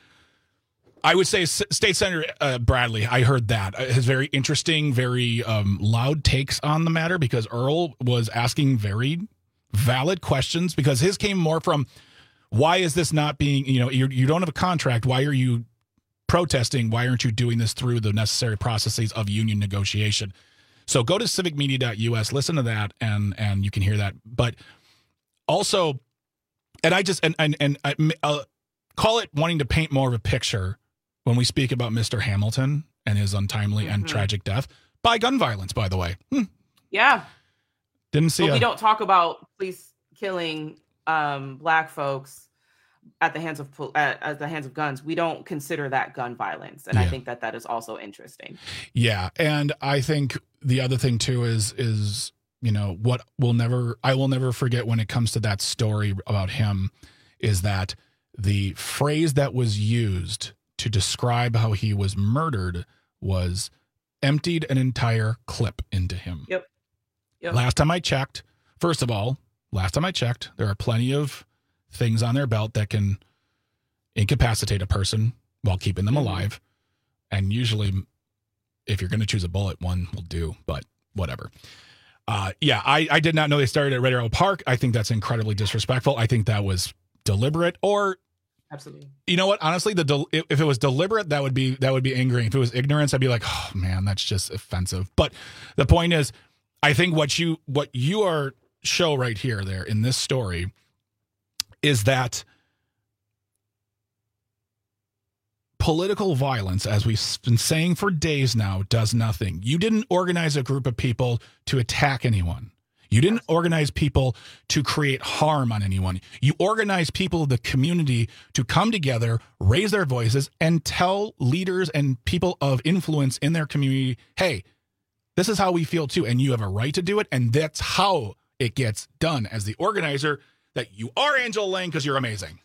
I would say State Senator Bradley, I heard that, has very interesting, very loud takes on the matter, because Earl was asking very valid questions, because his came more from, why is this not being, you don't have a contract. Why are you protesting? Why aren't you doing this through the necessary processes of union negotiation? So go to civicmedia.us, listen to that, and you can hear that. But also, and I just, and I call it wanting to paint more of a picture when we speak about Mr. Hamilton and his untimely and tragic death by gun violence, by the way. Yeah. Didn't see. But we don't talk about police killing Black folks at the hands of guns. We don't consider that gun violence, and I think that is also interesting. Yeah, and I think the other thing too is what I will never forget when it comes to that story about him is that the phrase that was used to describe how he was murdered was emptied an entire clip into him. Yep. Last time I checked, there are plenty of things on their belt that can incapacitate a person while keeping them alive. And usually, if you're going to choose a bullet, one will do, but whatever. I did not know they started at Red Arrow Park. I think that's incredibly disrespectful. I think that was deliberate, or absolutely. You know what? Honestly, if it was deliberate, that would be angering. If it was ignorance, I'd be like, oh man, that's just offensive. But the point is, I think what you are show right here, there in this story, is that political violence, as we've been saying for days now, does nothing. You didn't organize a group of people to attack anyone. You didn't organize people to create harm on anyone. You organized people of the community to come together, raise their voices, and tell leaders and people of influence in their community, hey, this is how we feel too, and you have a right to do it, and that's how it gets done. As the organizer that you are, Angela Lang, because you're amazing.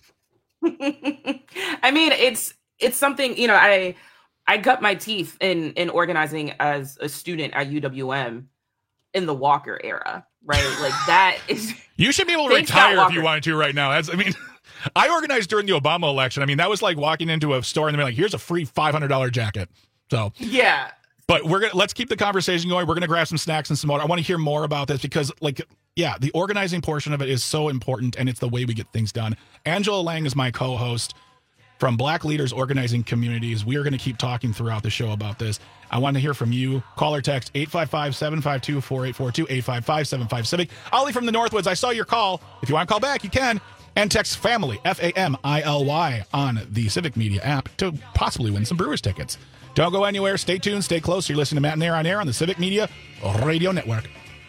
I mean, it's something, I cut my teeth in organizing as a student at UWM in the Walker era. Right, like that is. You should be able to retire if you wanted to right now. I organized during the Obama election. I mean, that was like walking into a store and they're like, "Here's a free $500 jacket." So yeah. But let's keep the conversation going. We're gonna grab some snacks and some water. I want to hear more about this because, the organizing portion of it is so important, and it's the way we get things done. Angela Lang is my co-host from Black Leaders Organizing Communities. We are going to keep talking throughout the show about this. I want to hear from you. Call or text 855-752-4842, 855-75-CIVIC. Ollie from the Northwoods, I saw your call. If you want to call back, you can. And text FAMILY, FAMILY, on the Civic Media app to possibly win some Brewers tickets. Don't go anywhere. Stay tuned. Stay close. You're listening to Matt and Air on Air on the Civic Media Radio Network.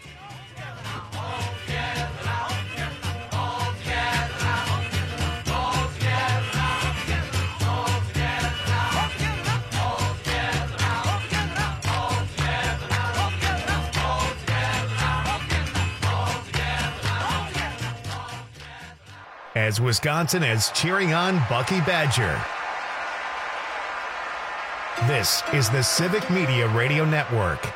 As Wisconsin is cheering on Bucky Badger. This is the Civic Media Radio Network.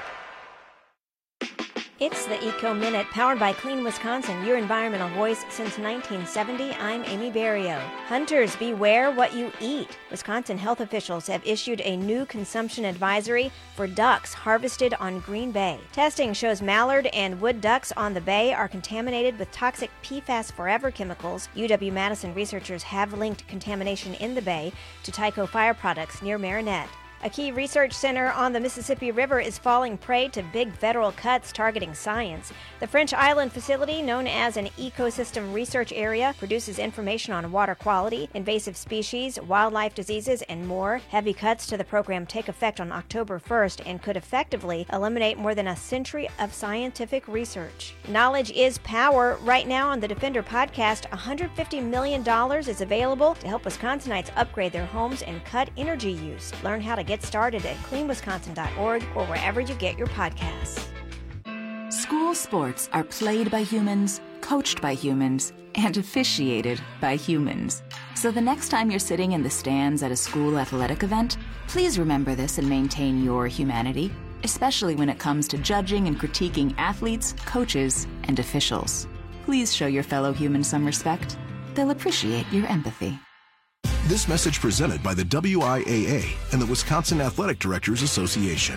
It's the Eco Minute, powered by Clean Wisconsin, your environmental voice since 1970. I'm Amy Barrio. Hunters, beware what you eat. Wisconsin health officials have issued a new consumption advisory for ducks harvested on Green Bay. Testing shows mallard and wood ducks on the bay are contaminated with toxic PFAS Forever chemicals. UW-Madison researchers have linked contamination in the bay to Tyco Fire products near Marinette. A key research center on the Mississippi River is falling prey to big federal cuts targeting science. The French Island facility, known as an ecosystem research area, produces information on water quality, invasive species, wildlife diseases, and more. Heavy cuts to the program take effect on October 1st and could effectively eliminate more than a century of scientific research. Knowledge is power. Right now on the Defender podcast, $150 million is available to help Wisconsinites upgrade their homes and cut energy use. Learn how to get Get started at cleanwisconsin.org or wherever you get your podcasts. School sports are played by humans, coached by humans, and officiated by humans. So the next time you're sitting in the stands at a school athletic event, please remember this and maintain your humanity, especially when it comes to judging and critiquing athletes, coaches, and officials. Please show your fellow humans some respect. They'll appreciate your empathy. This message presented by the WIAA and the Wisconsin Athletic Directors Association.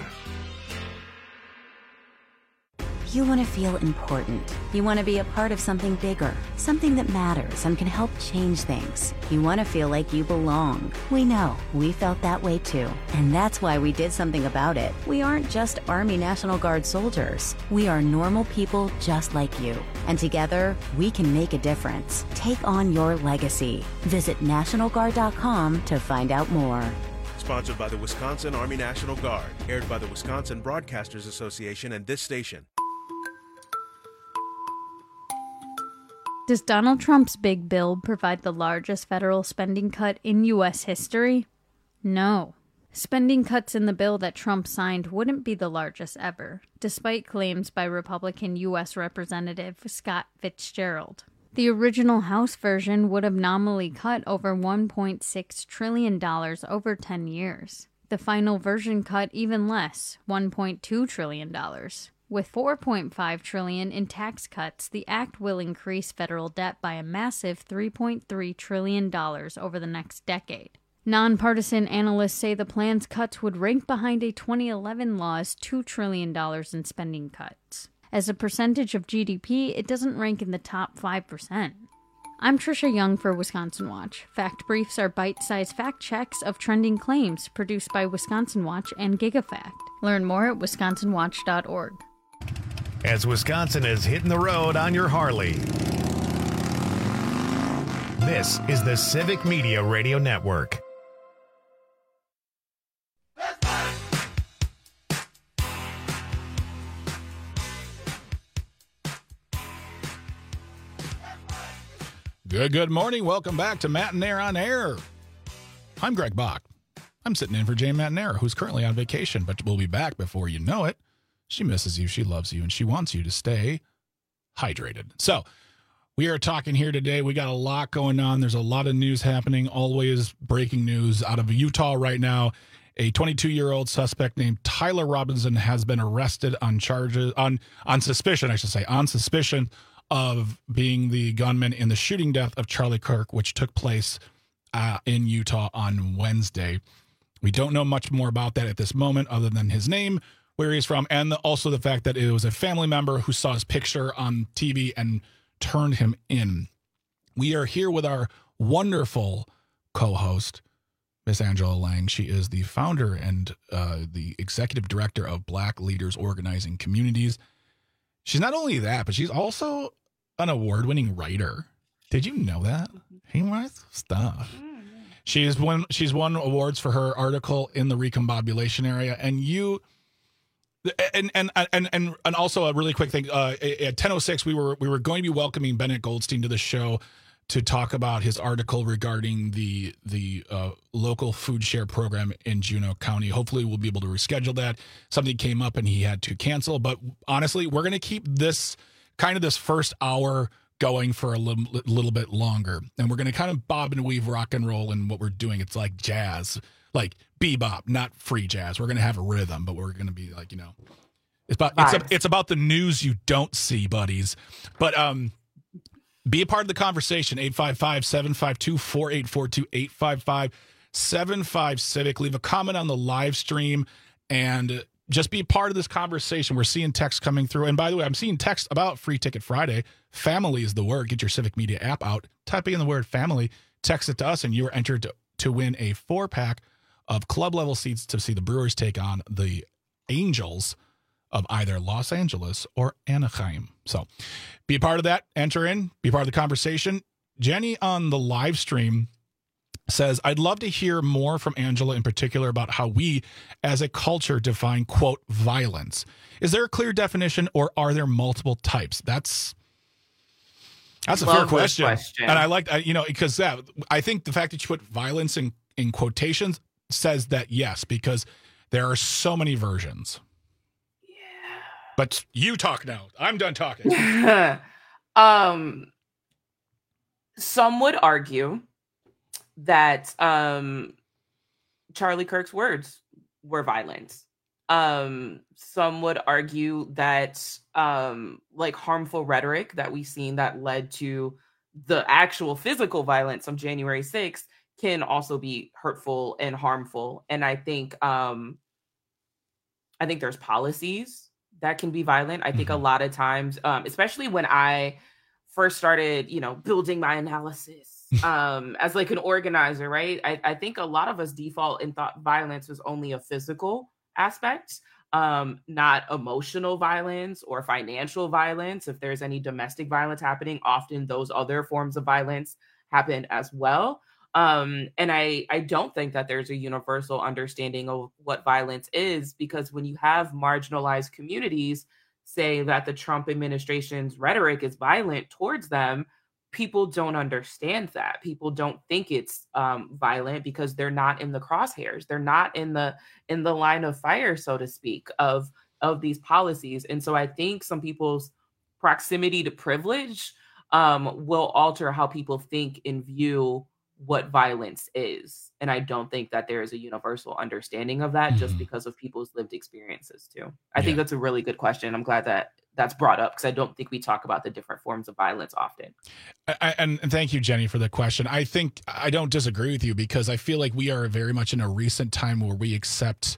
You want to feel important. You want to be a part of something bigger, something that matters and can help change things. You want to feel like you belong. We know. We felt that way too. And that's why we did something about it. We aren't just Army National Guard soldiers. We are normal people just like you. And together, we can make a difference. Take on your legacy. Visit NationalGuard.com to find out more. Sponsored by the Wisconsin Army National Guard. Aired by the Wisconsin Broadcasters Association and this station. Does Donald Trump's big bill provide the largest federal spending cut in U.S. history? No. Spending cuts in the bill that Trump signed wouldn't be the largest ever, despite claims by Republican U.S. Representative Scott Fitzgerald. The original House version would have nominally cut over $1.6 trillion over 10 years. The final version cut even less, $1.2 trillion. With $4.5 trillion in tax cuts, the act will increase federal debt by a massive $3.3 trillion over the next decade. Nonpartisan analysts say the plan's cuts would rank behind a 2011 law's $2 trillion in spending cuts. As a percentage of GDP, it doesn't rank in the top 5%. I'm Trisha Young for Wisconsin Watch. Fact Briefs are bite-sized fact checks of trending claims produced by Wisconsin Watch and GigaFact. Learn more at wisconsinwatch.org. As Wisconsin is hitting the road on your Harley. This is the Civic Media Radio Network. Good morning. Welcome back to Matt and Nair on Air. I'm Greg Bach. I'm sitting in for Jane Matt and Nair, who's currently on vacation, but will be back before you know it. She misses you, she loves you, and she wants you to stay hydrated. So we are talking here today. We got a lot going on. There's a lot of news happening, always breaking news out of Utah right now. A 22-year-old suspect named Tyler Robinson has been arrested on charges, on suspicion of being the gunman in the shooting death of Charlie Kirk, which took place in Utah on Wednesday. We don't know much more about that at this moment other than his name, where he's from, and also the fact that it was a family member who saw his picture on TV and turned him in. We are here with our wonderful co-host, Miss Angela Lang. She is the founder and the executive director of Black Leaders Organizing Communities. She's not only that, but she's also an award-winning writer. Did you know that? He writes stuff. She's won awards for her article in the recombobulation area, and you. And also a really quick thing. At 10:06, we were going to be welcoming Bennett Goldstein to the show to talk about his article regarding the local food share program in Juneau County. Hopefully, we'll be able to reschedule that. Something came up and he had to cancel. But honestly, we're going to keep this first hour going for a little bit longer, and we're going to kind of bob and weave, rock and roll in what we're doing. It's like jazz. Like bebop, not free jazz. We're going to have a rhythm, but we're going to be like, it's about the news you don't see, buddies. But be a part of the conversation. 855-752-4842, 855-75-CIVIC. Leave a comment on the live stream and just be a part of this conversation. We're seeing texts coming through. And by the way, I'm seeing texts about Free Ticket Friday. Family is the word. Get your Civic Media app out. Type in the word family. Text it to us, and you are entered to win a 4-pack of club-level seats to see the Brewers take on the Angels of either Los Angeles or Anaheim. So be a part of that. Enter in. Be part of the conversation. Jenny on the live stream says, I'd love to hear more from Angela in particular about how we as a culture define, quote, violence. Is there a clear definition or are there multiple types? That's a fair question. And I like, because I think the fact that you put violence in quotations says that yes, because there are so many versions. Yeah. But you talk now. I'm done talking. Some would argue that Charlie Kirk's words were violent. Some would argue that like harmful rhetoric that we've seen that led to the actual physical violence on January 6th can also be hurtful and harmful. And I think there's policies that can be violent. I think a lot of times, especially when I first started, building my analysis as like an organizer, right? I think a lot of us default and thought violence was only a physical aspect, not emotional violence or financial violence. If there's any domestic violence happening, often those other forms of violence happen as well. And I don't think that there's a universal understanding of what violence is, because when you have marginalized communities say that the Trump administration's rhetoric is violent towards them, people don't understand that. People don't think it's violent because they're not in the crosshairs. They're not in the line of fire, so to speak, of these policies. And so I think some people's proximity to privilege will alter how people think and view what violence is. And I don't think that there is a universal understanding of that just because of people's lived experiences too. I think that's a really good question. I'm glad that that's brought up, because I don't think we talk about the different forms of violence often. And thank you, Jenny, for the question. I think I don't disagree with you, because I feel like we are very much in a recent time where we accept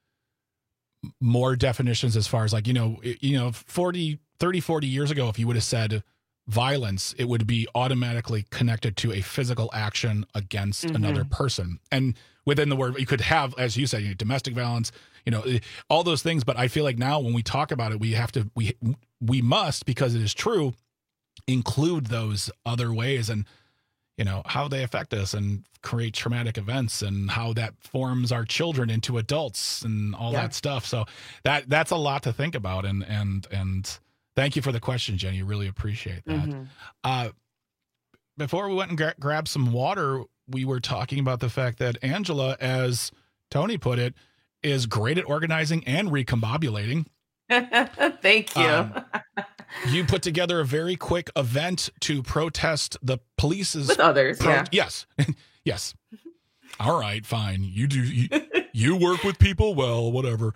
more definitions as far as like, 30, 40 years ago, if you would have said violence, it would be automatically connected to a physical action against another person. And within the word, you could have, as you said, domestic violence, all those things. But I feel like now when we talk about it, we must, because it is true, include those other ways and, how they affect us and create traumatic events and how that forms our children into adults and all that stuff. So that's a lot to think about. And thank you for the question, Jenny. Really appreciate that. Before we went and grabbed some water, we were talking about the fact that Angela, as Tony put it, is great at organizing and recombobulating. Thank you. You put together a very quick event to protest the police's... With others, Yes. Yes. All right, fine. You do. You work with people? Well, whatever.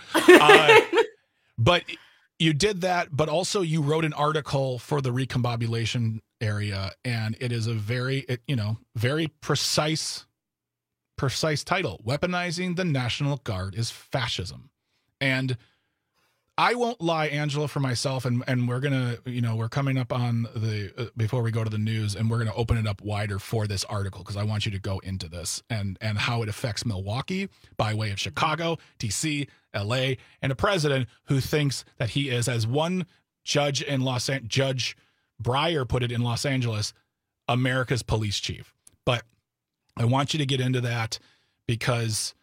But... You did that, but also you wrote an article for the recombobulation area, and it is a very precise title. Weaponizing the National Guard is fascism. And I won't lie, Angela, for myself, and we're going to, we're coming up on the, before we go to the news, and we're going to open it up wider for this article, because I want you to go into this and how it affects Milwaukee by way of Chicago, DC, LA, and a president who thinks that he is, as one judge in Judge Breyer put it in Los Angeles, America's police chief. But I want you to get into that, because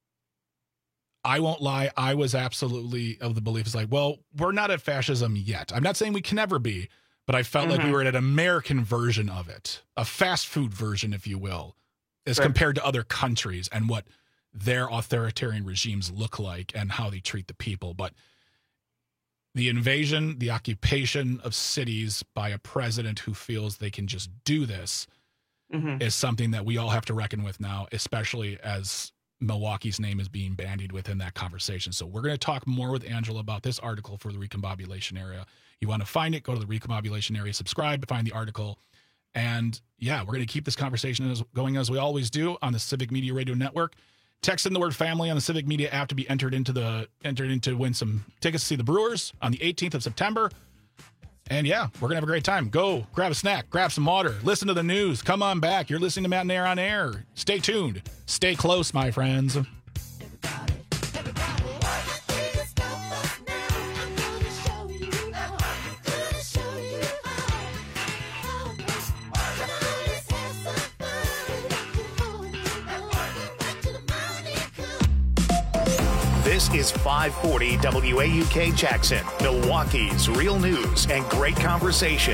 I won't lie, I was absolutely of the belief, it's like, well, we're not at fascism yet. I'm not saying we can never be, but I felt like we were at an American version of it, a fast food version, if you will, as compared to other countries and what their authoritarian regimes look like and how they treat the people. But the invasion, the occupation of cities by a president who feels they can just do this is something that we all have to reckon with now, especially as Milwaukee's name is being bandied within that conversation. So we're going to talk more with Angela about this article for the recombobulation area. You want to find it, go to the recombobulation area, subscribe, find the article. And we're going to keep this conversation going as we always do on the Civic Media Radio Network. Text in the word family on the Civic Media app to be entered into win some tickets to see the Brewers on the 18th of September. And we're going to have a great time. Go grab a snack, grab some water, listen to the news. Come on back. You're listening to Matt and Air on Air. Stay tuned. Stay close, my friends. This is 540 WAUK Jackson, Milwaukee's real news and great conversation.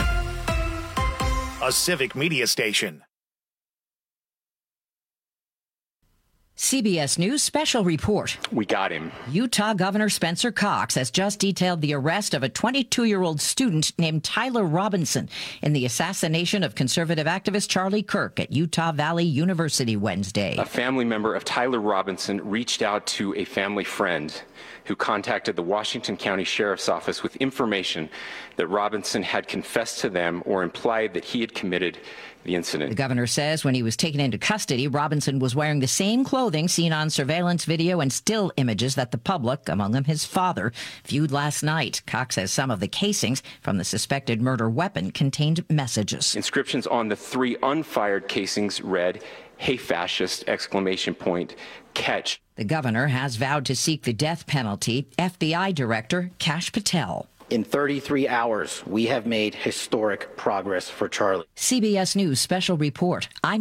A Civic Media station. CBS News special report. We got him. Utah Governor Spencer Cox has just detailed the arrest of a 22-year-old student named Tyler Robinson in the assassination of conservative activist Charlie Kirk at Utah Valley University Wednesday. A family member of Tyler Robinson reached out to a family friend who contacted the Washington County Sheriff's Office with information that Robinson had confessed to them or implied that he had committed the incident. The governor says when he was taken into custody, Robinson was wearing the same clothing seen on surveillance video and still images that the public, among them his father, viewed last night. Cox says some of the casings from the suspected murder weapon contained messages. Inscriptions on the 3 unfired casings read, "Hey fascist!" ! Catch. The governor has vowed to seek the death penalty. FBI Director Kash Patel. In 33 hours, we have made historic progress for Charlie. CBS News special report. I'm